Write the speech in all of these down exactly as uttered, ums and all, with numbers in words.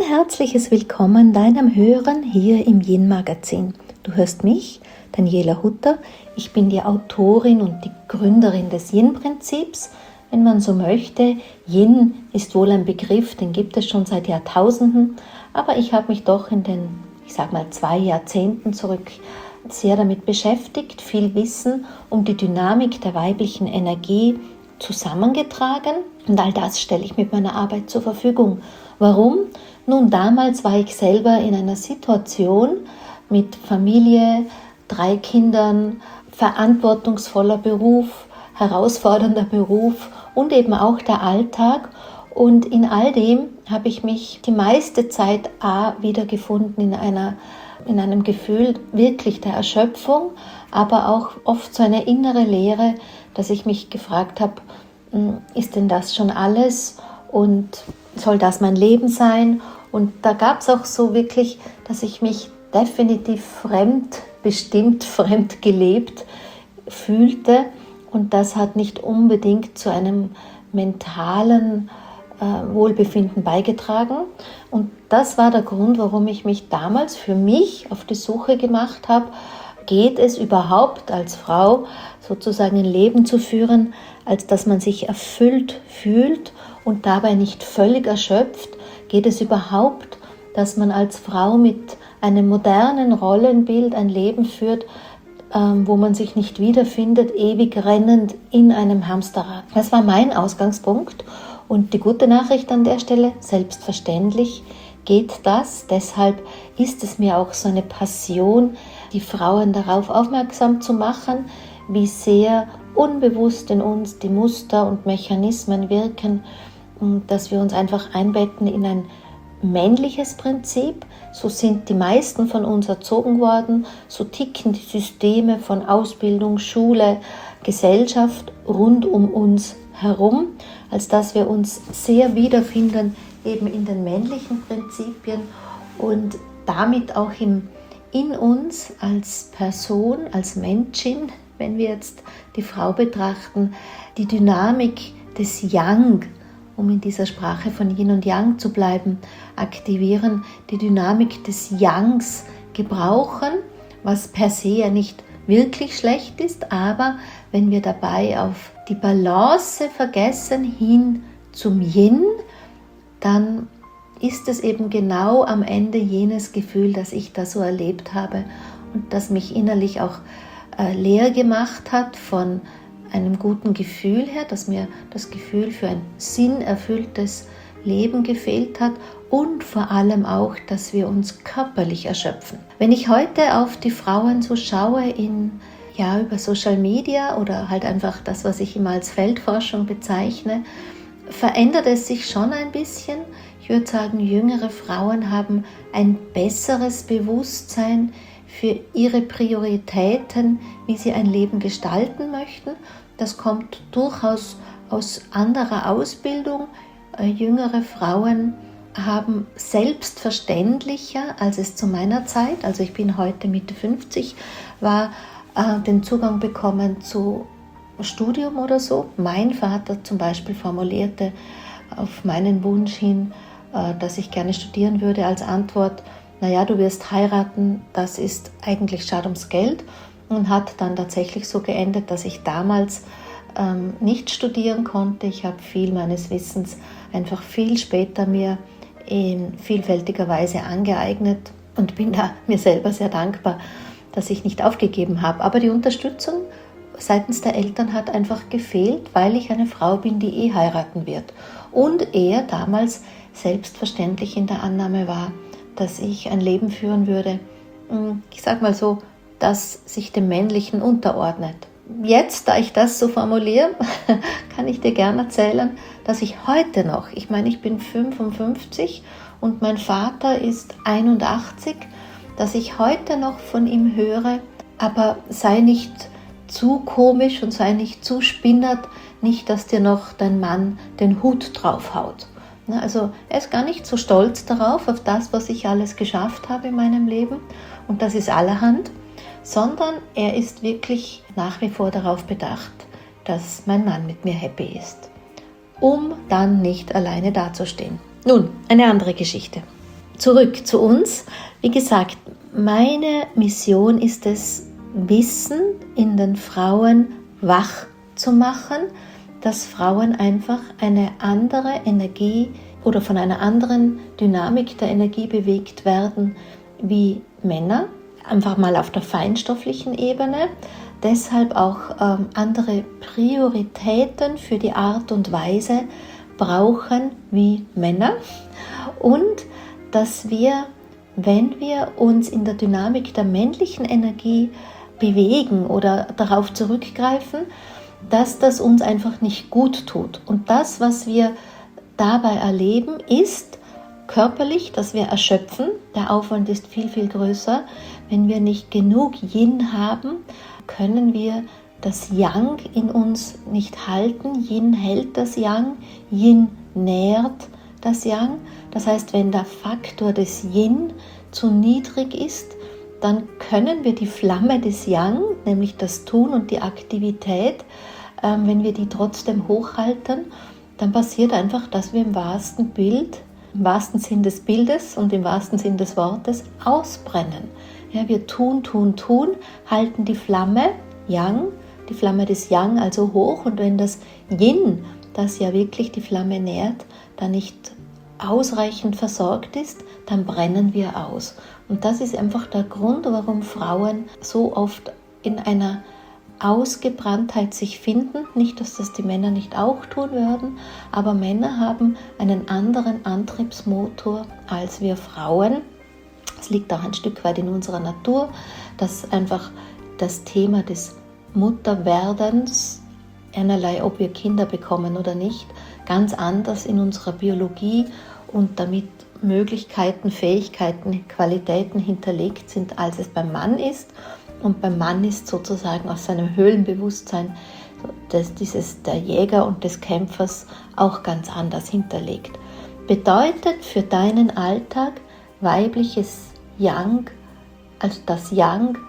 herzliches Willkommen deinem Hören hier im Yin-Magazin. Du hörst mich, Daniela Hutter. Ich bin die Autorin und die Gründerin des Yin-Prinzips. Wenn man so möchte, Yin ist wohl ein Begriff, den gibt es schon seit Jahrtausenden, aber ich habe mich doch in den, ich sag mal, zwei Jahrzehnten zurück sehr damit beschäftigt, viel Wissen um die Dynamik der weiblichen Energie zusammengetragen und all das stelle ich mit meiner Arbeit zur Verfügung. Warum? Nun, damals war ich selber in einer Situation mit Familie, drei Kindern, verantwortungsvoller Beruf, herausfordernder Beruf und eben auch der Alltag. Und in all dem habe ich mich die meiste Zeit A wiedergefunden in einer, in einem Gefühl wirklich der Erschöpfung, aber auch oft so eine innere Leere, dass ich mich gefragt habe, ist denn das schon alles und soll das mein Leben sein? Und da gab es auch so wirklich, dass ich mich definitiv fremdbestimmt, fremd gelebt fühlte. Und das hat nicht unbedingt zu einem mentalen äh, Wohlbefinden beigetragen. Und das war der Grund, warum ich mich damals für mich auf die Suche gemacht habe, geht es überhaupt als Frau sozusagen ein Leben zu führen, als dass man sich erfüllt fühlt und dabei nicht völlig erschöpft? Geht es überhaupt, dass man als Frau mit einem modernen Rollenbild ein Leben führt, ähm, wo man sich nicht wiederfindet, ewig rennend in einem Hamsterrad? Das war mein Ausgangspunkt und die gute Nachricht an der Stelle, selbstverständlich geht das. Deshalb ist es mir auch so eine Passion, die Frauen darauf aufmerksam zu machen, wie sehr unbewusst in uns die Muster und Mechanismen wirken, dass wir uns einfach einbetten in ein männliches Prinzip. So sind die meisten von uns erzogen worden, so ticken die Systeme von Ausbildung, Schule, Gesellschaft rund um uns herum, als dass wir uns sehr wiederfinden eben in den männlichen Prinzipien und damit auch im, in uns als Person, als Menschin, wenn wir jetzt die Frau betrachten, die Dynamik des Yang, um in dieser Sprache von Yin und Yang zu bleiben, aktivieren, die Dynamik des Yangs gebrauchen, was per se ja nicht wirklich schlecht ist, aber wenn wir dabei auf die Balance vergessen hin zum Yin, dann ist es eben genau am Ende jenes Gefühl, das ich da so erlebt habe und das mich innerlich auch äh, leer gemacht hat von einem guten Gefühl her, dass mir das Gefühl für ein sinnerfülltes Leben gefehlt hat und vor allem auch, dass wir uns körperlich erschöpfen. Wenn ich heute auf die Frauen so schaue in, ja, über Social Media oder halt einfach das, was ich immer als Feldforschung bezeichne, verändert es sich schon ein bisschen. Ich würde sagen, jüngere Frauen haben ein besseres Bewusstsein für ihre Prioritäten, wie sie ein Leben gestalten möchten. Das kommt durchaus aus anderer Ausbildung. Jüngere Frauen haben selbstverständlicher, als es zu meiner Zeit, also ich bin heute Mitte fünfzig, war, den Zugang bekommen zu Studium oder so. Mein Vater zum Beispiel formulierte auf meinen Wunsch hin, dass ich gerne studieren würde, als Antwort, naja, du wirst heiraten, das ist eigentlich schade ums Geld, und hat dann tatsächlich so geendet, dass ich damals ähm, nicht studieren konnte. Ich habe viel meines Wissens einfach viel später mir in vielfältiger Weise angeeignet und bin da mir selber sehr dankbar, dass ich nicht aufgegeben habe. Aber die Unterstützung seitens der Eltern hat einfach gefehlt, weil ich eine Frau bin, die eh heiraten wird. Und er damals selbstverständlich in der Annahme war, dass ich ein Leben führen würde, ich sag mal so, das sich dem Männlichen unterordnet. Jetzt, da ich das so formuliere, kann ich dir gerne erzählen, dass ich heute noch, ich meine, ich bin fünfundfünfzig und mein Vater ist einundachtzig, dass ich heute noch von ihm höre, aber sei nicht zu komisch und sei nicht zu spinnert, nicht, dass dir noch dein Mann den Hut draufhaut. Also er ist gar nicht so stolz darauf, auf das, was ich alles geschafft habe in meinem Leben, und das ist allerhand, sondern er ist wirklich nach wie vor darauf bedacht, dass mein Mann mit mir happy ist, um dann nicht alleine dazustehen. Nun, eine andere Geschichte. zurück zu uns. Wie gesagt, meine Mission ist es, Wissen in den Frauen wach zu machen, dass Frauen einfach eine andere Energie oder von einer anderen Dynamik der Energie bewegt werden wie Männer, einfach mal auf der feinstofflichen Ebene, deshalb auch ähm, andere Prioritäten für die Art und Weise brauchen wie Männer und dass wir, wenn wir uns in der Dynamik der männlichen Energie bewegen oder darauf zurückgreifen, dass das uns einfach nicht gut tut. Und das, was wir dabei erleben, ist körperlich, dass wir erschöpfen. Der Aufwand ist viel, viel größer. Wenn wir nicht genug Yin haben, können wir das Yang in uns nicht halten. Yin hält das Yang, Yin nährt das Yang. Das heißt, wenn der Faktor des Yin zu niedrig ist, dann können wir die Flamme des Yang, nämlich das Tun und die Aktivität, äh, wenn wir die trotzdem hochhalten, dann passiert einfach, dass wir im wahrsten Bild, im wahrsten Sinn des Bildes und im wahrsten Sinn des Wortes ausbrennen. Ja, wir tun, tun, tun, halten die Flamme Yang, die Flamme des Yang also hoch, und wenn das Yin, das ja wirklich die Flamme nährt, dann nicht ausreichend versorgt ist, dann brennen wir aus. Und das ist einfach der Grund, warum Frauen so oft in einer Ausgebranntheit sich finden. Nicht, dass das die Männer nicht auch tun würden, aber Männer haben einen anderen Antriebsmotor als wir Frauen. Es liegt auch ein Stück weit in unserer Natur, dass einfach das Thema des Mutterwerdens, einerlei ob wir Kinder bekommen oder nicht, ganz anders in unserer Biologie und damit Möglichkeiten, Fähigkeiten, Qualitäten hinterlegt sind, als es beim Mann ist. Und beim Mann ist sozusagen aus seinem Höhlenbewusstsein das, dieses der Jäger und des Kämpfers auch ganz anders hinterlegt. Bedeutet für deinen Alltag weibliches Yang, also das Yang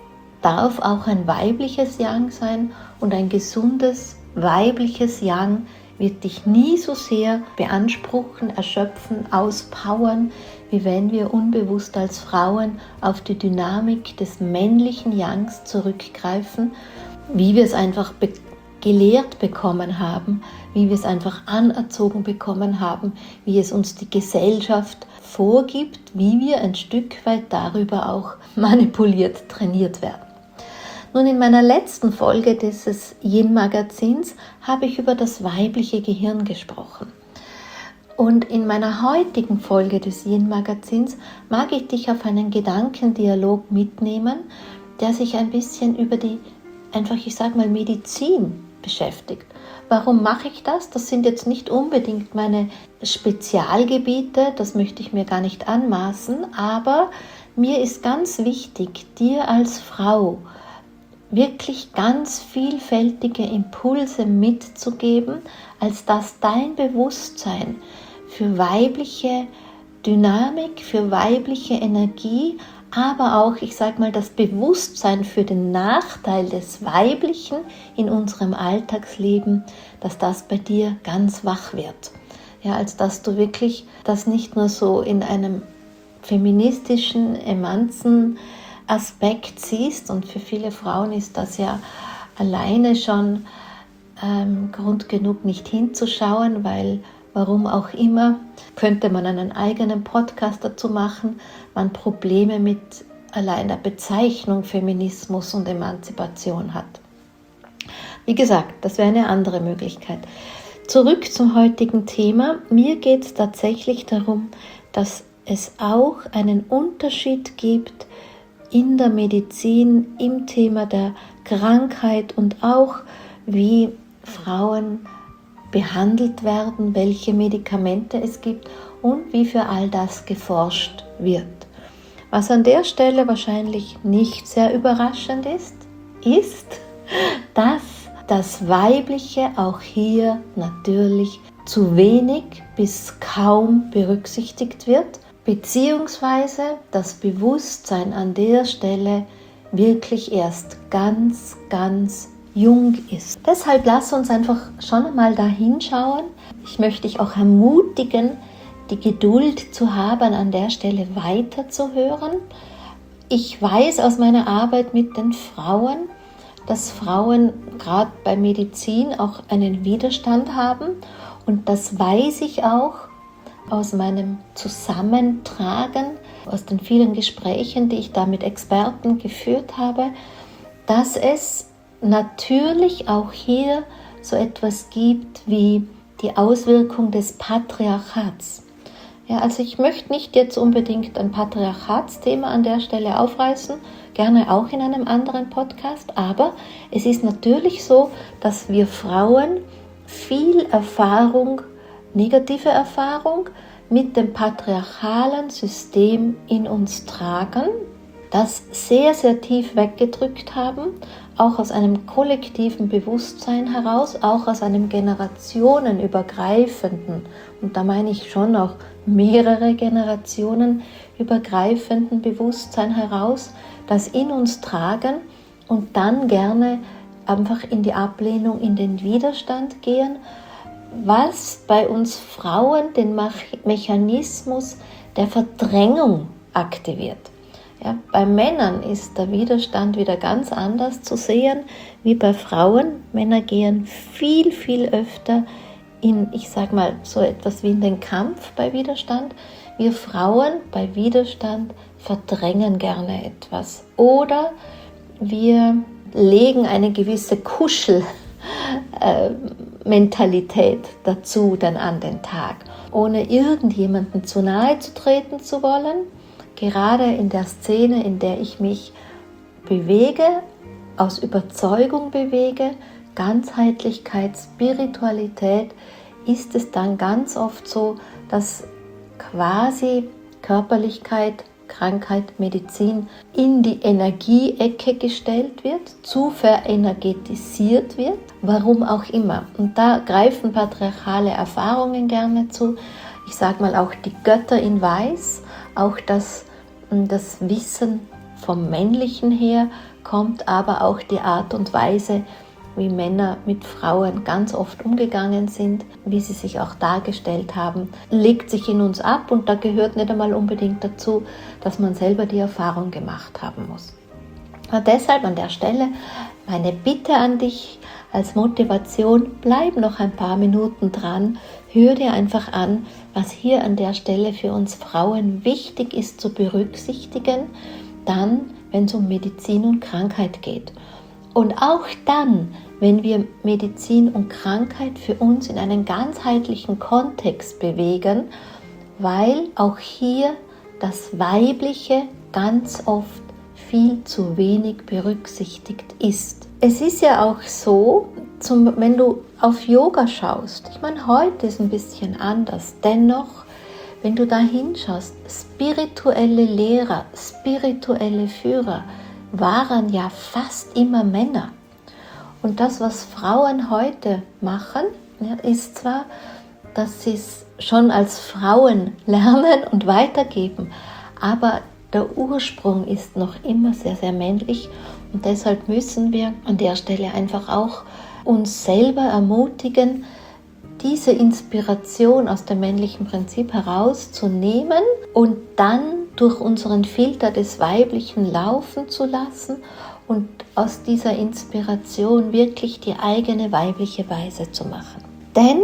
darf auch ein weibliches Yang sein, und ein gesundes weibliches Yang wird dich nie so sehr beanspruchen, erschöpfen, auspowern, wie wenn wir unbewusst als Frauen auf die Dynamik des männlichen Yangs zurückgreifen, wie wir es einfach be- gelehrt bekommen haben, wie wir es einfach anerzogen bekommen haben, wie es uns die Gesellschaft vorgibt, wie wir ein Stück weit darüber auch manipuliert, trainiert werden. Nun, in meiner letzten Folge dieses Yin-Magazins habe ich über das weibliche Gehirn gesprochen. Und in meiner heutigen Folge des Yin-Magazins mag ich dich auf einen Gedankendialog mitnehmen, der sich ein bisschen über die, einfach ich sage mal, Medizin beschäftigt. Warum mache ich das? Das sind jetzt nicht unbedingt meine Spezialgebiete, das möchte ich mir gar nicht anmaßen, aber mir ist ganz wichtig, dir als Frau wirklich ganz vielfältige Impulse mitzugeben, als dass dein Bewusstsein für weibliche Dynamik, für weibliche Energie, aber auch, ich sage mal, das Bewusstsein für den Nachteil des Weiblichen in unserem Alltagsleben, dass das bei dir ganz wach wird. Ja, als dass du wirklich das nicht nur so in einem feministischen, emanzen Aspekt siehst, und für viele Frauen ist das ja alleine schon ähm, Grund genug, nicht hinzuschauen, weil warum auch immer, könnte man einen eigenen Podcast dazu machen, man Probleme mit allein der Bezeichnung Feminismus und Emanzipation hat. Wie gesagt, das wäre eine andere Möglichkeit. Zurück zum heutigen Thema. Mir geht es tatsächlich darum, dass es auch einen Unterschied gibt in der Medizin, im Thema der Krankheit und auch wie Frauen behandelt werden, welche Medikamente es gibt und wie für all das geforscht wird. Was an der Stelle wahrscheinlich nicht sehr überraschend ist, ist, dass das Weibliche auch hier natürlich zu wenig bis kaum berücksichtigt wird, beziehungsweise das Bewusstsein an der Stelle wirklich erst ganz, ganz jung ist. Deshalb lass uns einfach schon einmal da hinschauen. Ich möchte dich auch ermutigen, die Geduld zu haben, an der Stelle weiterzuhören. Ich weiß aus meiner Arbeit mit den Frauen, dass Frauen gerade bei Medizin auch einen Widerstand haben. Und das weiß ich auch aus meinem Zusammentragen, aus den vielen Gesprächen, die ich da mit Experten geführt habe, dass es natürlich auch hier so etwas gibt wie die Auswirkung des Patriarchats. Ja, also ich möchte nicht jetzt unbedingt ein Patriarchatsthema an der Stelle aufreißen, gerne auch in einem anderen Podcast, aber es ist natürlich so, dass wir Frauen viel Erfahrung, negative Erfahrung mit dem patriarchalen System in uns tragen, das sehr, sehr tief weggedrückt haben, auch aus einem kollektiven Bewusstsein heraus, auch aus einem generationenübergreifenden, und da meine ich schon auch mehrere Generationen übergreifenden Bewusstsein heraus, das in uns tragen und dann gerne einfach in die Ablehnung, in den Widerstand gehen, was bei uns Frauen den Mechanismus der Verdrängung aktiviert. Ja, bei Männern ist der Widerstand wieder ganz anders zu sehen wie bei Frauen. Männer gehen viel, viel öfter in, ich sag mal, so etwas wie in den Kampf bei Widerstand. Wir Frauen bei Widerstand verdrängen gerne etwas. Oder wir legen eine gewisse Kuschelmentalität dazu dann an den Tag, ohne irgendjemandem zu nahe zu treten zu wollen. Gerade in der Szene, in der ich mich bewege, aus Überzeugung bewege, Ganzheitlichkeit, Spiritualität, ist es dann ganz oft so, dass quasi Körperlichkeit, Krankheit, Medizin in die Energieecke gestellt wird, zu verenergetisiert wird, warum auch immer. Und da greifen patriarchale Erfahrungen gerne zu. Ich sage mal auch die Götter in Weiß, auch das, das Wissen vom Männlichen her kommt, aber auch die Art und Weise, wie Männer mit Frauen ganz oft umgegangen sind, wie sie sich auch dargestellt haben, legt sich in uns ab, und da gehört nicht einmal unbedingt dazu, dass man selber die Erfahrung gemacht haben muss. Und deshalb an der Stelle meine Bitte an dich als Motivation: bleib noch ein paar Minuten dran, hör dir einfach an, was hier an der Stelle für uns Frauen wichtig ist zu berücksichtigen, dann, wenn es um Medizin und Krankheit geht. Und auch dann, wenn wir Medizin und Krankheit für uns in einen ganzheitlichen Kontext bewegen, weil auch hier das Weibliche ganz oft viel zu wenig berücksichtigt ist. Es ist ja auch so, zum, wenn du auf Yoga schaust, ich meine, heute ist ein bisschen anders, dennoch, wenn du da hinschaust, spirituelle Lehrer, spirituelle Führer waren ja fast immer Männer. Und das, was Frauen heute machen, ja, ist zwar, dass sie es schon als Frauen lernen und weitergeben, aber der Ursprung ist noch immer sehr, sehr männlich, und deshalb müssen wir an der Stelle einfach auch uns selber ermutigen, diese Inspiration aus dem männlichen Prinzip herauszunehmen und dann durch unseren Filter des Weiblichen laufen zu lassen und aus dieser Inspiration wirklich die eigene weibliche Weise zu machen. Denn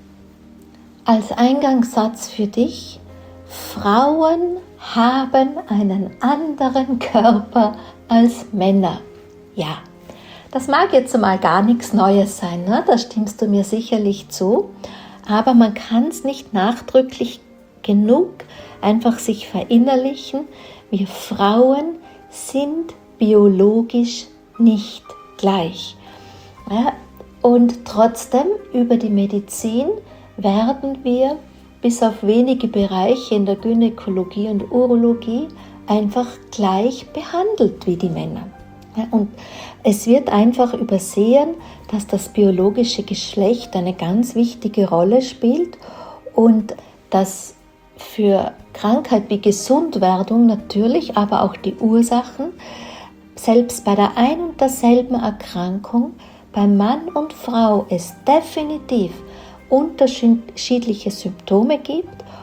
als Eingangssatz für dich: Frauen haben einen anderen Körper als Männer. Ja, das mag jetzt mal gar nichts Neues sein, ne? Da stimmst du mir sicherlich zu, aber man kann es nicht nachdrücklich genug einfach sich verinnerlichen: Wir Frauen sind biologisch nicht gleich. Ja, und trotzdem, über die Medizin werden wir bis auf wenige Bereiche in der Gynäkologie und Urologie einfach gleich behandelt wie die Männer. Ja, und es wird einfach übersehen, dass das biologische Geschlecht eine ganz wichtige Rolle spielt und dass für Krankheit wie Gesundwerdung natürlich, aber auch die Ursachen, selbst bei der ein und derselben Erkrankung, bei Mann und Frau es definitiv unterschiedliche Symptome gibt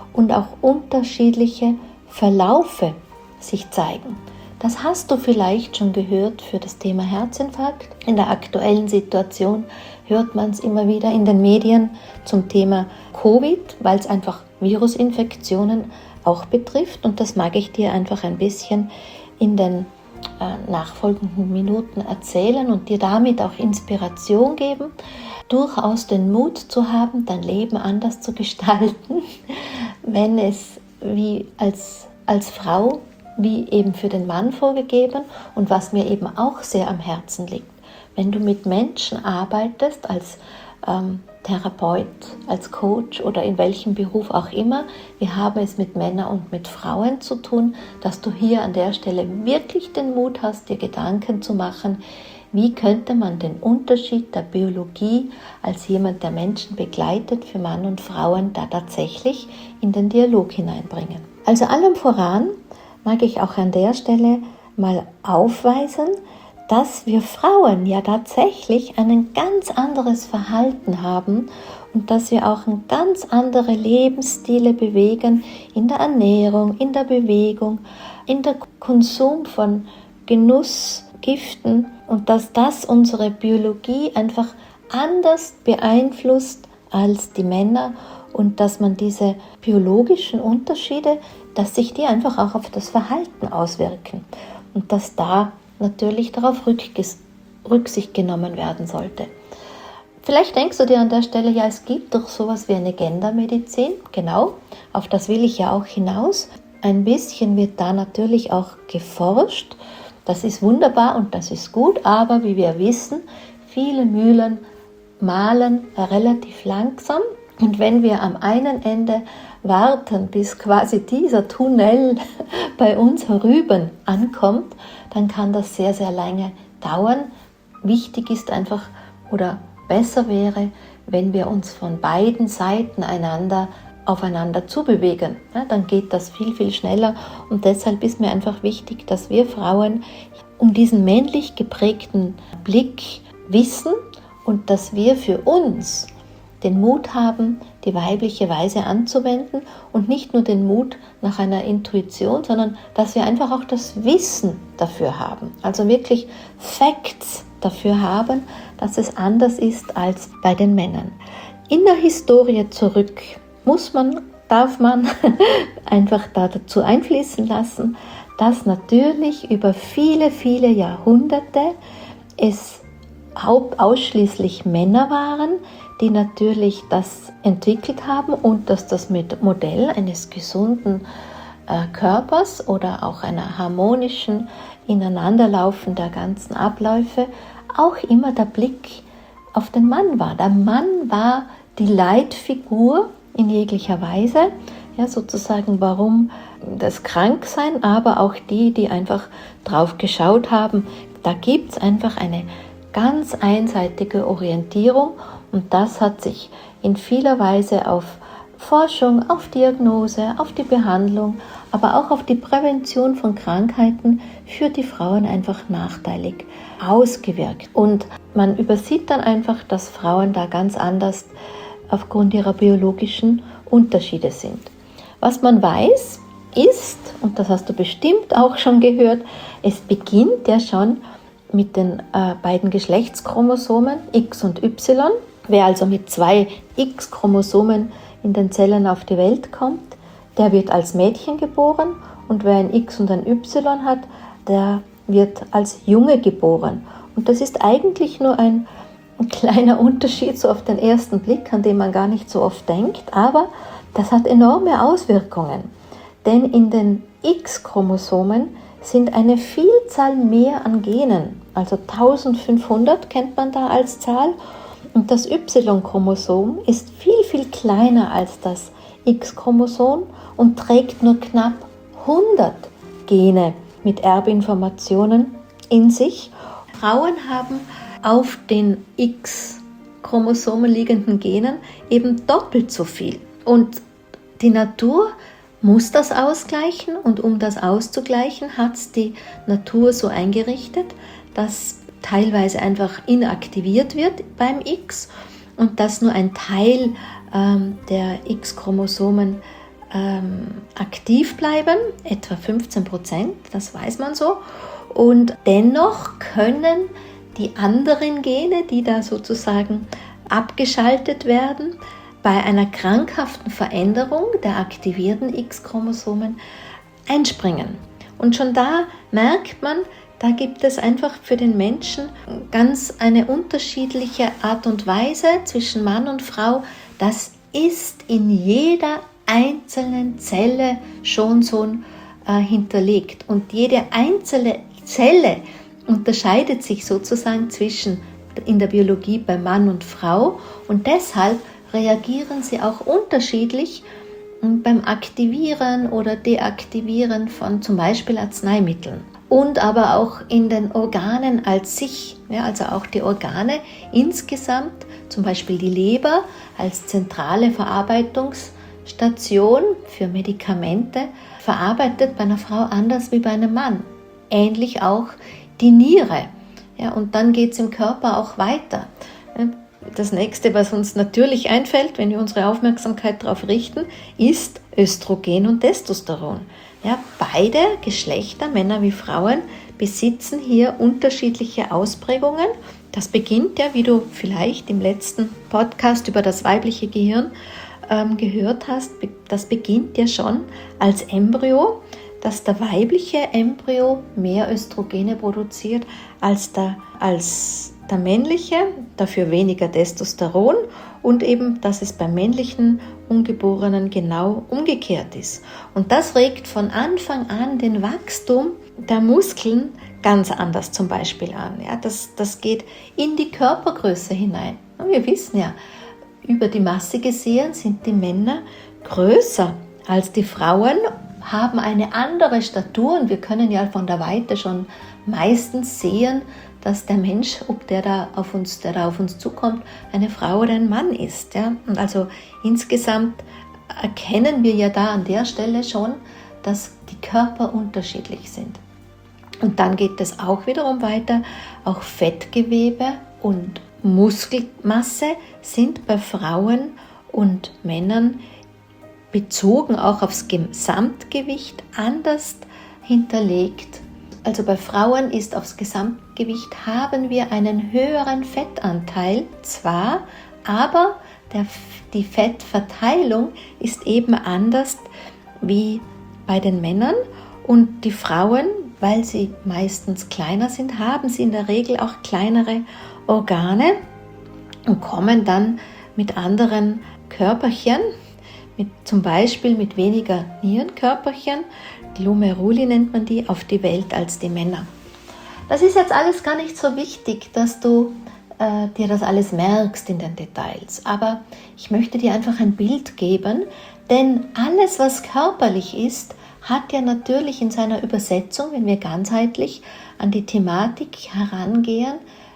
und auch unterschiedliche Verlaufe sich zeigen. Das hast du vielleicht schon gehört für das Thema Herzinfarkt. In der aktuellen Situation hört man es immer wieder in den Medien zum Thema Covid, weil es einfach Virusinfektionen auch betrifft. Und das mag ich dir einfach ein bisschen in den äh, nachfolgenden Minuten erzählen und dir damit auch Inspiration geben, durchaus den Mut zu haben, dein Leben anders zu gestalten, wenn es wie als, als Frau wie eben für den Mann vorgegeben und was mir eben auch sehr am Herzen liegt. Wenn du mit Menschen arbeitest, als ähm, Therapeut, als Coach oder in welchem Beruf auch immer, wir haben es mit Männern und mit Frauen zu tun, dass du hier an der Stelle wirklich den Mut hast, dir Gedanken zu machen, wie könnte man den Unterschied der Biologie als jemand, der Menschen begleitet, für Mann und Frauen da tatsächlich in den Dialog hineinbringen. Also allem voran mag ich auch an der Stelle mal aufweisen, dass wir Frauen ja tatsächlich ein ganz anderes Verhalten haben und dass wir auch ein ganz andere Lebensstile bewegen in der Ernährung, in der Bewegung, in der Konsum von Genussgiften und dass das unsere Biologie einfach anders beeinflusst als die Männer und dass man diese biologischen Unterschiede, dass sich die einfach auch auf das Verhalten auswirken und dass da natürlich darauf Rücksicht genommen werden sollte. Vielleicht denkst du dir an der Stelle, ja, es gibt doch sowas wie eine Gendermedizin. Genau, auf das will ich ja auch hinaus. Ein bisschen wird da natürlich auch geforscht. Das ist wunderbar und das ist gut, aber wie wir wissen, viele Mühlen mahlen relativ langsam. Und wenn wir am einen Ende warten, bis quasi dieser Tunnel bei uns herüben ankommt, dann kann das sehr, sehr lange dauern. Wichtig ist einfach oder besser wäre, wenn wir uns von beiden Seiten einander aufeinander zubewegen. Ja, dann geht das viel, viel schneller und deshalb ist mir einfach wichtig, dass wir Frauen um diesen männlich geprägten Blick wissen und dass wir für uns den Mut haben, die weibliche Weise anzuwenden und nicht nur den Mut nach einer Intuition, sondern dass wir einfach auch das Wissen dafür haben. Also wirklich Facts dafür haben, dass es anders ist als bei den Männern. In der Historie zurück muss man, darf man einfach dazu einfließen lassen, dass natürlich über viele, viele Jahrhunderte es ausschließlich Männer waren, die natürlich das entwickelt haben und dass das mit Modell eines gesunden äh, Körpers oder auch einer harmonischen Ineinanderlaufen der ganzen Abläufe auch immer der Blick auf den Mann war. Der Mann war die Leitfigur in jeglicher Weise, ja, sozusagen warum das Kranksein, aber auch die, die einfach drauf geschaut haben, da gibt es einfach eine ganz einseitige Orientierung und das hat sich in vieler Weise auf Forschung, auf Diagnose, auf die Behandlung, aber auch auf die Prävention von Krankheiten für die Frauen einfach nachteilig ausgewirkt. Und man übersieht dann einfach, dass Frauen da ganz anders aufgrund ihrer biologischen Unterschiede sind. Was man weiß ist, und das hast du bestimmt auch schon gehört, es beginnt ja schon mit den äh, beiden Geschlechtschromosomen X und Y. Wer also mit zwei X-Chromosomen in den Zellen auf die Welt kommt, der wird als Mädchen geboren und wer ein X und ein Y hat, der wird als Junge geboren. Und das ist eigentlich nur ein, ein kleiner Unterschied so auf den ersten Blick, an den man gar nicht so oft denkt, aber das hat enorme Auswirkungen. Denn in den X-Chromosomen sind eine Vielzahl mehr an Genen, also eintausendfünfhundert kennt man da als Zahl, und das Y-Chromosom ist viel, viel kleiner als das X-Chromosom und trägt nur knapp hundert Gene mit Erbinformationen in sich. Frauen haben auf den X-Chromosomen liegenden Genen eben doppelt so viel. Und die Natur muss das ausgleichen und um das auszugleichen, hat es die Natur so eingerichtet, dass teilweise einfach inaktiviert wird beim X und dass nur ein Teil ähm, der X-Chromosomen ähm, aktiv bleiben, etwa fünfzehn Prozent, das weiß man so. Und dennoch können die anderen Gene, die da sozusagen abgeschaltet werden, bei einer krankhaften Veränderung der aktivierten X-Chromosomen einspringen. Und schon da merkt man, da gibt es einfach für den Menschen ganz eine unterschiedliche Art und Weise zwischen Mann und Frau. Das ist in jeder einzelnen Zelle schon so äh, hinterlegt. Und jede einzelne Zelle unterscheidet sich sozusagen zwischen in der Biologie bei Mann und Frau. Und deshalb reagieren sie auch unterschiedlich beim Aktivieren oder Deaktivieren von zum Beispiel Arzneimitteln. Und aber auch in den Organen als sich, ja, also auch die Organe insgesamt, zum Beispiel die Leber als zentrale Verarbeitungsstation für Medikamente, verarbeitet bei einer Frau anders wie bei einem Mann. Ähnlich auch die Niere. Ja, und dann geht es im Körper auch weiter. Das nächste, was uns natürlich einfällt, wenn wir unsere Aufmerksamkeit darauf richten, ist Östrogen und Testosteron. Ja, beide Geschlechter, Männer wie Frauen, besitzen hier unterschiedliche Ausprägungen. Das beginnt ja, wie du vielleicht im letzten Podcast über das weibliche Gehirn ähm, gehört hast, das beginnt ja schon als Embryo, dass der weibliche Embryo mehr Östrogene produziert als der, als der männliche, dafür weniger Testosteron, und eben, dass es beim männlichen Ungeborenen genau umgekehrt ist. Und das regt von Anfang an den Wachstum der Muskeln ganz anders zum Beispiel an. Ja, das, das geht in die Körpergröße hinein. Und wir wissen ja, über die Masse gesehen sind die Männer größer als die Frauen, haben eine andere Statur, und wir können ja von der Weite schon meistens sehen, dass der Mensch, ob der da auf uns, der da auf uns zukommt, eine Frau oder ein Mann ist. Ja? Und also insgesamt erkennen wir ja da an der Stelle schon, dass die Körper unterschiedlich sind. Und dann geht es auch wiederum weiter, auch Fettgewebe und Muskelmasse sind bei Frauen und Männern bezogen auch aufs Gesamtgewicht anders hinterlegt. Also bei Frauen ist aufs Gesamtgewicht haben wir einen höheren Fettanteil zwar, aber der, die Fettverteilung ist eben anders wie bei den Männern, und die Frauen, weil sie meistens kleiner sind, haben sie in der Regel auch kleinere Organe und kommen dann mit anderen Körperchen, mit, zum Beispiel mit weniger Nierenkörperchen, Glomeruli nennt man die, auf die Welt als die Männer. Das ist jetzt alles gar nicht so wichtig, dass du äh, dir das alles merkst in den Details, aber ich möchte dir einfach ein Bild geben, denn alles, was körperlich ist, hat ja natürlich in seiner Übersetzung, wenn wir ganzheitlich an die Thematik herangehen,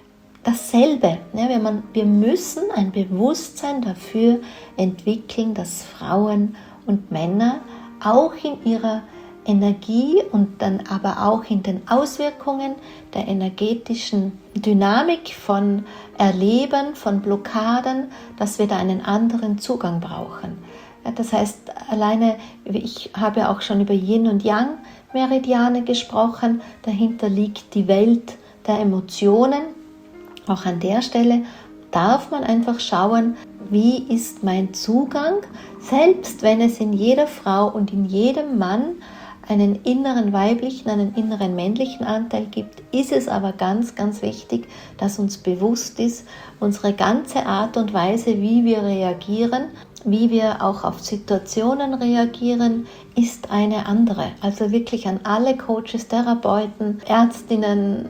dasselbe. Ja, wenn man, wir müssen ein Bewusstsein dafür entwickeln, dass Frauen und Männer auch in ihrer Energie und dann aber auch in den Auswirkungen der energetischen Dynamik von Erleben, von Blockaden, dass wir da einen anderen Zugang brauchen. Ja, das heißt, alleine, ich habe auch schon über Yin und Yang Meridiane gesprochen, dahinter liegt die Welt der Emotionen. Auch an der Stelle darf man einfach schauen, wie ist mein Zugang, selbst wenn es in jeder Frau und in jedem Mann einen inneren weiblichen, einen inneren männlichen Anteil gibt, ist es aber ganz, ganz wichtig, dass uns bewusst ist, unsere ganze Art und Weise, wie wir reagieren, wie wir auch auf Situationen reagieren, ist eine andere. Also wirklich an alle Coaches, Therapeuten, Ärztinnen,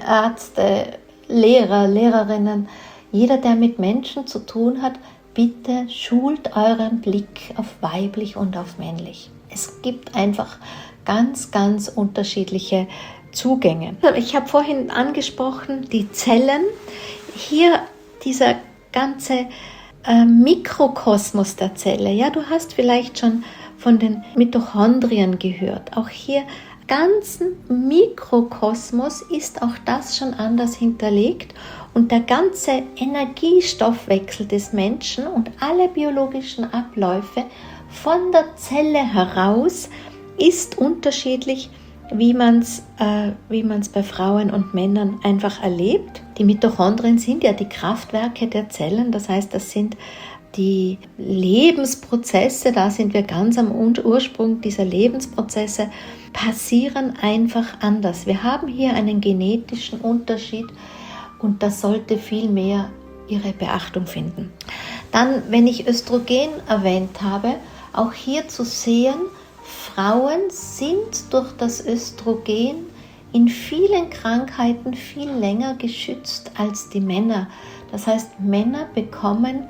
Ärzte, Lehrer, Lehrerinnen, jeder, der mit Menschen zu tun hat, bitte schult euren Blick auf weiblich und auf männlich. Es gibt einfach ganz, ganz unterschiedliche Zugänge. Ich habe vorhin angesprochen, die Zellen. Hier dieser ganze äh, Mikrokosmos der Zelle. Ja, du hast vielleicht schon von den Mitochondrien gehört. Auch hier ganzen Mikrokosmos ist auch das schon anders hinterlegt, und der ganze Energiestoffwechsel des Menschen und alle biologischen Abläufe von der Zelle heraus ist unterschiedlich, wie man es äh, wie man es bei Frauen und Männern einfach erlebt. Die Mitochondrien sind ja die Kraftwerke der Zellen, das heißt, das sind die Lebensprozesse, da sind wir ganz am Ursprung dieser Lebensprozesse, passieren einfach anders. Wir haben hier einen genetischen Unterschied und das sollte viel mehr ihre Beachtung finden. Dann, wenn ich Östrogen erwähnt habe, auch hier zu sehen, Frauen sind durch das Östrogen in vielen Krankheiten viel länger geschützt als die Männer. Das heißt, Männer bekommen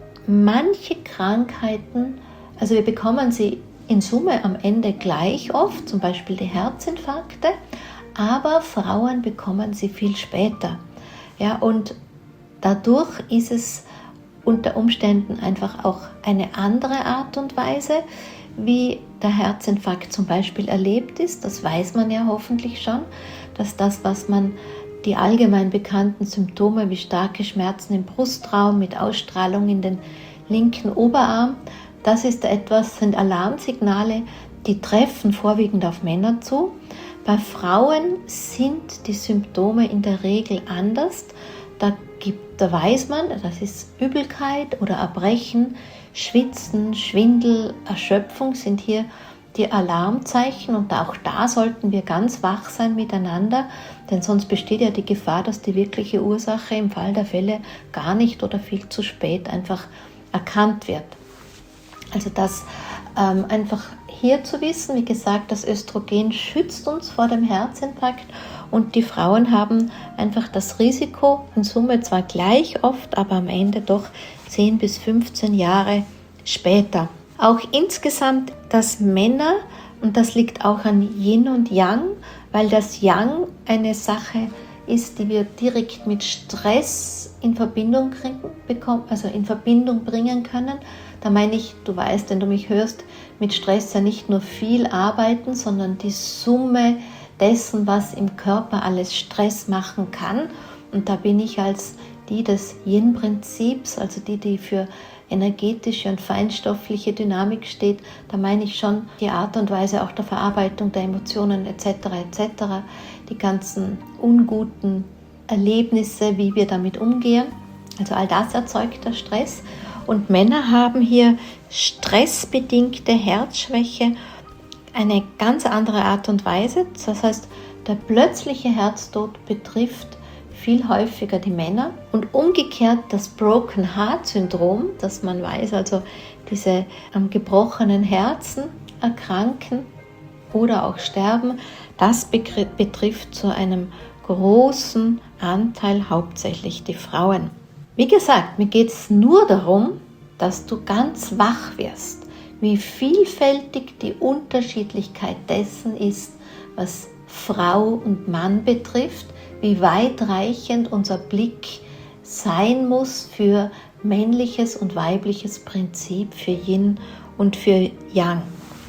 manche Krankheiten, also wir bekommen sie in Summe am Ende gleich oft, zum Beispiel die Herzinfarkte, aber Frauen bekommen sie viel später. Ja, und dadurch ist es unter Umständen einfach auch eine andere Art und Weise, wie der Herzinfarkt zum Beispiel erlebt ist. Das weiß man ja hoffentlich schon, dass das, was man die allgemein bekannten Symptome wie starke Schmerzen im Brustraum mit Ausstrahlung in den linken Oberarm, das ist etwas, sind Alarmsignale, die treffen vorwiegend auf Männer zu. Bei Frauen sind die Symptome in der Regel anders. Da, gibt, da weiß man, das ist Übelkeit oder Erbrechen, Schwitzen, Schwindel, Erschöpfung sind hier die Alarmzeichen und auch da sollten wir ganz wach sein miteinander, denn sonst besteht ja die Gefahr, dass die wirkliche Ursache im Fall der Fälle gar nicht oder viel zu spät einfach erkannt wird. Also das ähm, einfach hier zu wissen, wie gesagt, das Östrogen schützt uns vor dem Herzinfarkt und die Frauen haben einfach das Risiko, in Summe zwar gleich oft, aber am Ende doch zehn bis fünfzehn Jahre später. Auch insgesamt, dass Männer, und das liegt auch an Yin und Yang, weil das Yang eine Sache ist, die wir direkt mit Stress in Verbindung bekommen, also in Verbindung bringen können. Da meine ich, du weißt, wenn du mich hörst, mit Stress ja nicht nur viel arbeiten, sondern die Summe dessen, was im Körper alles Stress machen kann. Und da bin ich als die des Yin-Prinzips, also die, die für energetische und feinstoffliche Dynamik steht, da meine ich schon die Art und Weise auch der Verarbeitung der Emotionen et cetera et cetera, die ganzen unguten Erlebnisse, wie wir damit umgehen. Also all das erzeugt der Stress. Und Männer haben hier stressbedingte Herzschwäche, eine ganz andere Art und Weise. Das heißt, der plötzliche Herztod betrifft viel häufiger die Männer und umgekehrt das Broken Heart Syndrom, dass man weiß, also diese am gebrochenen Herzen erkranken oder auch sterben, das betrifft zu einem großen Anteil hauptsächlich die Frauen. Wie gesagt, mir geht es nur darum, dass du ganz wach wirst, wie vielfältig die Unterschiedlichkeit dessen ist, was Frau und Mann betrifft, wie weitreichend unser Blick sein muss für männliches und weibliches Prinzip, für Yin und für Yang.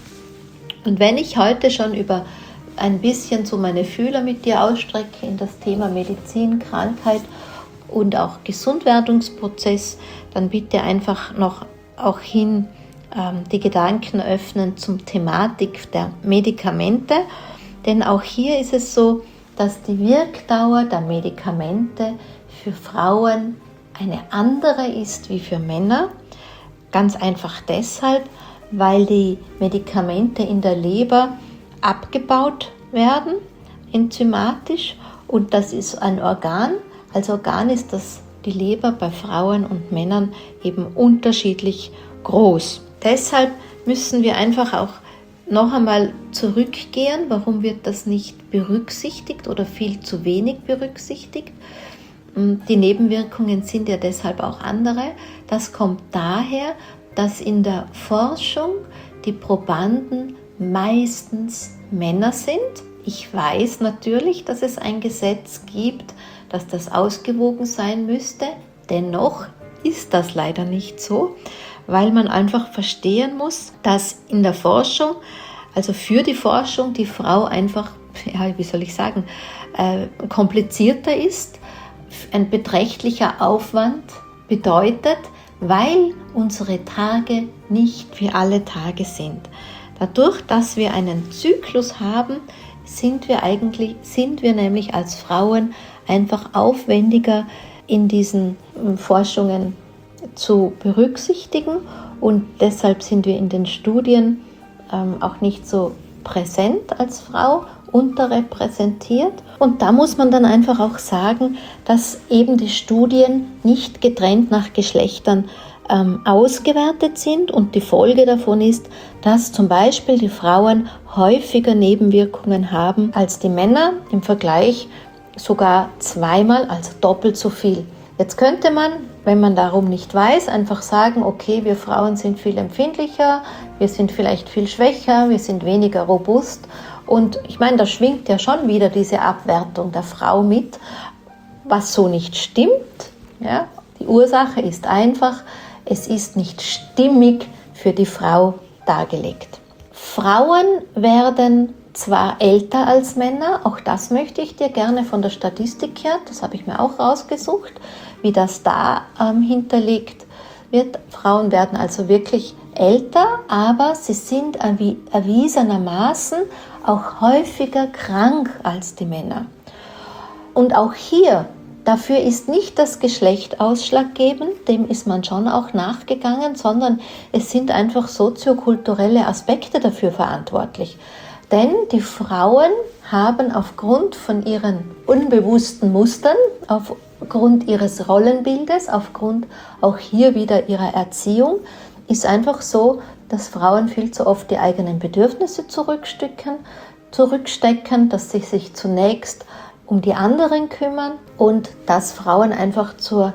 Und wenn ich heute schon über ein bisschen so meine Fühler mit dir ausstrecke in das Thema Medizin, Krankheit und auch Gesundwerdungsprozess, dann bitte einfach noch auch hin ähm, die Gedanken öffnen zum Thematik der Medikamente, denn auch hier ist es so, dass die Wirkdauer der Medikamente für Frauen eine andere ist wie für Männer. Ganz einfach deshalb, weil die Medikamente in der Leber abgebaut werden, enzymatisch, und das ist ein Organ. Als Organ ist das die Leber bei Frauen und Männern eben unterschiedlich groß. Deshalb müssen wir einfach auch noch einmal zurückgehen, warum wird das nicht berücksichtigt oder viel zu wenig berücksichtigt. Die Nebenwirkungen sind ja deshalb auch andere. Das kommt daher, dass in der Forschung die Probanden meistens Männer sind. Ich weiß natürlich, dass es ein Gesetz gibt, dass das ausgewogen sein müsste. Dennoch ist das leider nicht so, weil man einfach verstehen muss, dass in der Forschung, also für die Forschung, die Frau einfach, ja, wie soll ich sagen, äh, komplizierter ist, ein beträchtlicher Aufwand bedeutet, weil unsere Tage nicht wie alle Tage sind. Dadurch, dass wir einen Zyklus haben, sind wir eigentlich, sind wir nämlich als Frauen einfach aufwendiger in diesen Forschungen zu berücksichtigen und deshalb sind wir in den Studien ähm, auch nicht so präsent als Frau, unterrepräsentiert. Und da muss man dann einfach auch sagen, dass eben die Studien nicht getrennt nach Geschlechtern ähm, ausgewertet sind und die Folge davon ist, dass zum Beispiel die Frauen häufiger Nebenwirkungen haben als die Männer, im Vergleich sogar zweimal, also doppelt so viel. Jetzt könnte man, wenn man darum nicht weiß, einfach sagen, okay, wir Frauen sind viel empfindlicher, wir sind vielleicht viel schwächer, wir sind weniger robust. Und ich meine, da schwingt ja schon wieder diese Abwertung der Frau mit, was so nicht stimmt. Ja? Die Ursache ist einfach, es ist nicht stimmig für die Frau dargelegt. Frauen werden zwar älter als Männer, auch das möchte ich dir gerne von der Statistik her, das habe ich mir auch rausgesucht, wie das da ähm, hinterlegt wird. Frauen werden also wirklich älter, aber sie sind erwie- erwiesenermaßen auch häufiger krank als die Männer. Und auch hier, dafür ist nicht das Geschlecht ausschlaggebend, dem ist man schon auch nachgegangen, sondern es sind einfach soziokulturelle Aspekte dafür verantwortlich. Denn die Frauen haben aufgrund von ihren unbewussten Mustern, aufgrund ihres Rollenbildes, aufgrund auch hier wieder ihrer Erziehung, ist einfach so, dass Frauen viel zu oft die eigenen Bedürfnisse zurückstecken, zurückstecken, dass sie sich zunächst um die anderen kümmern und dass Frauen einfach zur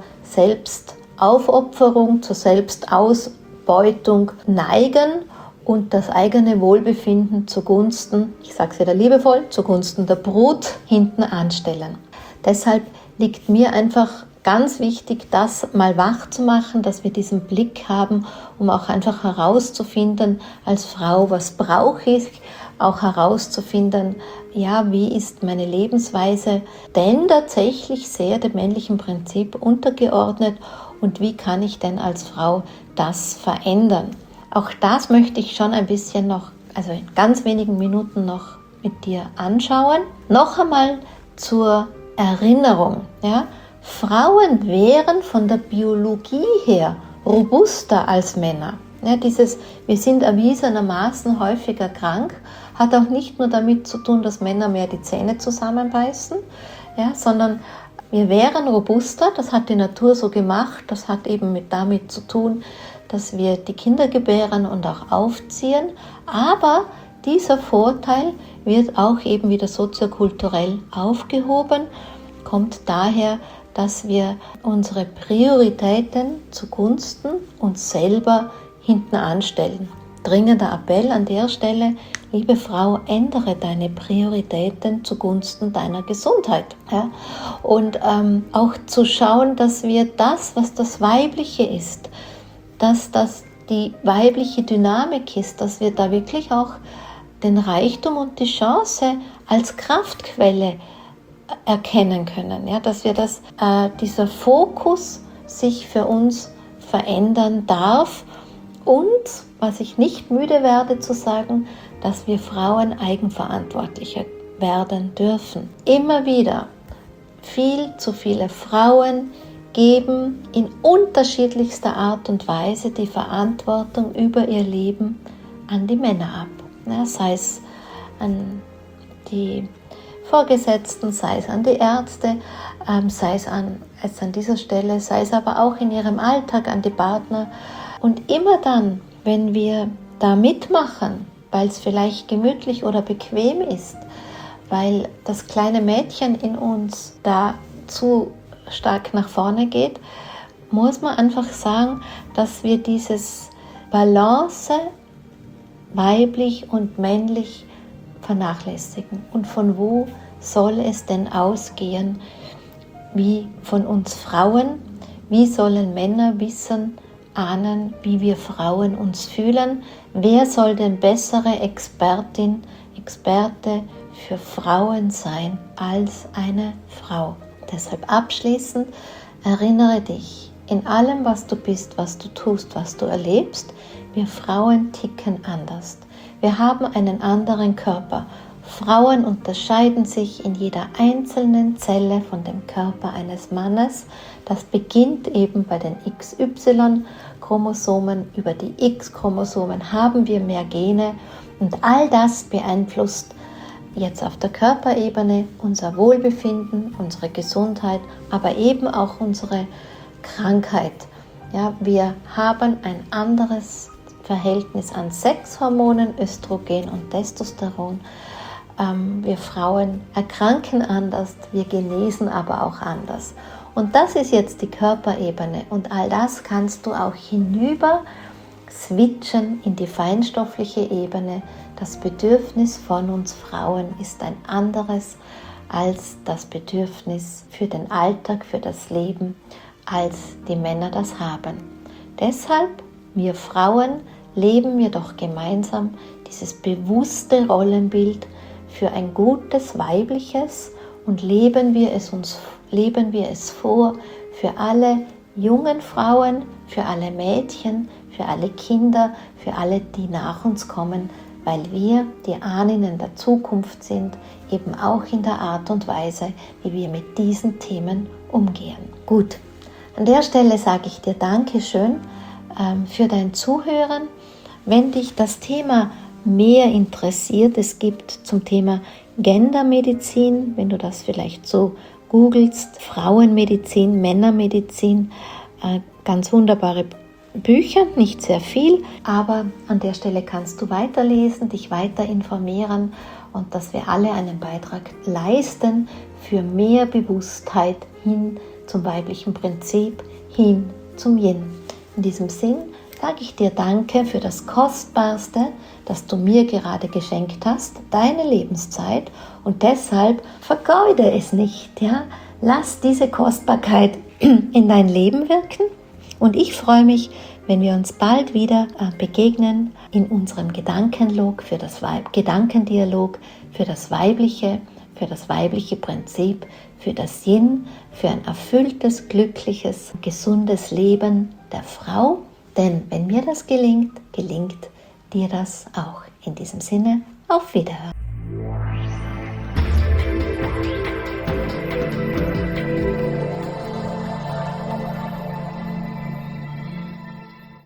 Selbstaufopferung, zur Selbstausbeutung neigen und das eigene Wohlbefinden zugunsten, ich sage es wieder liebevoll, zugunsten der Brut hinten anstellen. Deshalb liegt mir einfach ganz wichtig, das mal wach zu machen, dass wir diesen Blick haben, um auch einfach herauszufinden als Frau, was brauche ich, auch herauszufinden, ja, wie ist meine Lebensweise denn tatsächlich sehr dem männlichen Prinzip untergeordnet und wie kann ich denn als Frau das verändern? Auch das möchte ich schon ein bisschen noch, also in ganz wenigen Minuten noch mit dir anschauen. Noch einmal zur Erinnerung, ja, Frauen wären von der Biologie her robuster als Männer. Ja, dieses, wir sind erwiesenermaßen häufiger krank, hat auch nicht nur damit zu tun, dass Männer mehr die Zähne zusammenbeißen, ja, sondern wir wären robuster, das hat die Natur so gemacht, das hat eben mit damit zu tun, dass wir die Kinder gebären und auch aufziehen, aber dieser Vorteil wird auch eben wieder soziokulturell aufgehoben, kommt daher, dass wir unsere Prioritäten zugunsten uns selber hinten anstellen. Dringender Appell an der Stelle, liebe Frau, ändere deine Prioritäten zugunsten deiner Gesundheit. Ja? Und ähm, auch zu schauen, dass wir das, was das Weibliche ist, dass das die weibliche Dynamik ist, dass wir da wirklich auch den Reichtum und die Chance als Kraftquelle erkennen können, ja, dass wir das, äh, dieser Fokus sich für uns verändern darf und, was ich nicht müde werde zu sagen, dass wir Frauen eigenverantwortlicher werden dürfen. Immer wieder, viel zu viele Frauen geben in unterschiedlichster Art und Weise die Verantwortung über ihr Leben an die Männer ab. Ja, sei es an die Vorgesetzten, sei es an die Ärzte, ähm, sei es an, es an dieser Stelle, sei es aber auch in ihrem Alltag an die Partner. Und immer dann, wenn wir da mitmachen, weil es vielleicht gemütlich oder bequem ist, weil das kleine Mädchen in uns da zu stark nach vorne geht, muss man einfach sagen, dass wir dieses Balance weiblich und männlich vernachlässigen. Und von wo soll es denn ausgehen? Wie von uns Frauen? Wie sollen Männer wissen, ahnen, wie wir Frauen uns fühlen? Wer soll denn bessere Expertin, Experte für Frauen sein als eine Frau? Deshalb abschließend erinnere dich, in allem, was du bist, was du tust, was du erlebst, wir Frauen ticken anders. Wir haben einen anderen Körper. Frauen unterscheiden sich in jeder einzelnen Zelle von dem Körper eines Mannes. Das beginnt eben bei den X Y-Chromosomen. Über die X-Chromosomen haben wir mehr Gene und all das beeinflusst jetzt auf der Körperebene unser Wohlbefinden, unsere Gesundheit, aber eben auch unsere Krankheit. Ja, wir haben ein anderes Verhältnis an Sexhormonen, Östrogen und Testosteron. Ähm, wir Frauen erkranken anders, wir genesen aber auch anders. Und das ist jetzt die Körperebene und all das kannst du auch hinüber switchen in die feinstoffliche Ebene. Das Bedürfnis von uns Frauen ist ein anderes als das Bedürfnis für den Alltag, für das Leben, als die Männer das haben. Deshalb, wir Frauen, leben wir doch gemeinsam dieses bewusste Rollenbild für ein gutes Weibliches und leben wir es uns, leben wir es vor für alle jungen Frauen, für alle Mädchen, für alle Kinder, für alle, die nach uns kommen, weil wir die Ahnen der Zukunft sind, eben auch in der Art und Weise, wie wir mit diesen Themen umgehen. Gut, an der Stelle sage ich dir Dankeschön ähm, für dein Zuhören. Wenn dich das Thema mehr interessiert, es gibt zum Thema Gendermedizin, wenn du das vielleicht so googelst, Frauenmedizin, Männermedizin, äh, ganz wunderbare Bücher, nicht sehr viel, aber an der Stelle kannst du weiterlesen, dich weiter informieren und dass wir alle einen Beitrag leisten für mehr Bewusstheit hin zum weiblichen Prinzip, hin zum Yin. In diesem Sinn sage ich dir Danke für das Kostbarste, das du mir gerade geschenkt hast, deine Lebenszeit, und deshalb vergeude es nicht. Ja? Lass diese Kostbarkeit in dein Leben wirken und ich freue mich, wenn wir uns bald wieder begegnen in unserem Gedankenlog für das Weib- Gedankendialog für das Weibliche, für das weibliche Prinzip, für das Yin, für ein erfülltes, glückliches, gesundes Leben der Frau. Denn wenn mir das gelingt, gelingt dir das auch. In diesem Sinne, auf Wiederhören.